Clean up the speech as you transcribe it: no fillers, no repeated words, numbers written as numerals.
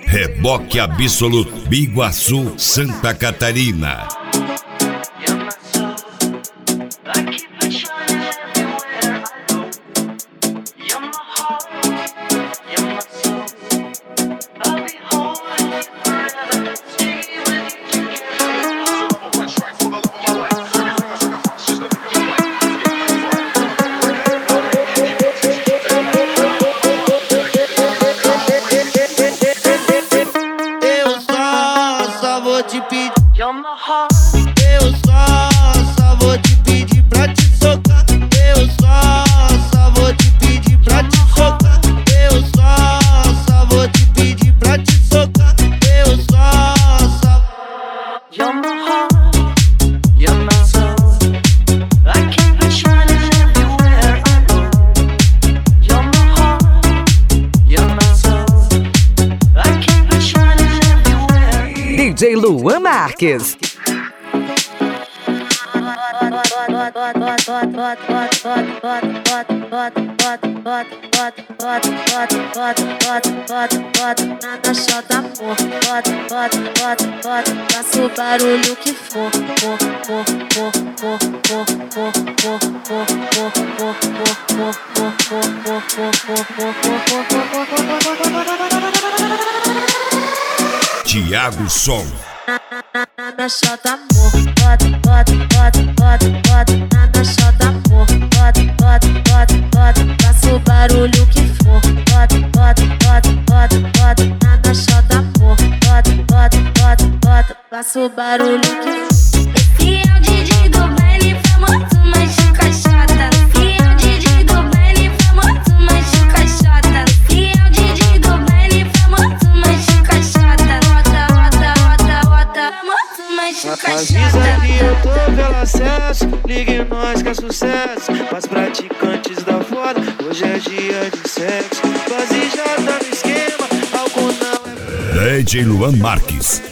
Reboque Absoluto, Biguaçu, Santa Catarina. Te pedir, eu só vou te pedir pra te socar. Eu só vou te pedir pra te socar. Eu só vou te pedir pra te socar. Eu só. You're my heart, you're my soul. I keep it shining everywhere I go. You're my heart, you're my soul. I keep it shining everywhere. DJ Luan Marques. Na chota, amor, faça o barulho que for. Thiago Sol. Na chota, amor, na chota, amor, faça o barulho que for. Na chota, amor, faça o barulho que for. Esse é o DJ do baile famoso, mas de caixota. Esse é o DJ do baile famoso, mas de caixota. Esse é o DJ do baile famoso, mas de caixota. Rota, famoso, mas de Avisa que eu tô caixota. pelo acesso, ligue nós que é sucesso. Pras praticantes da foda, hoje é dia de sexo. Base já tá no esquema, álcool não é. DJ Luan Marques.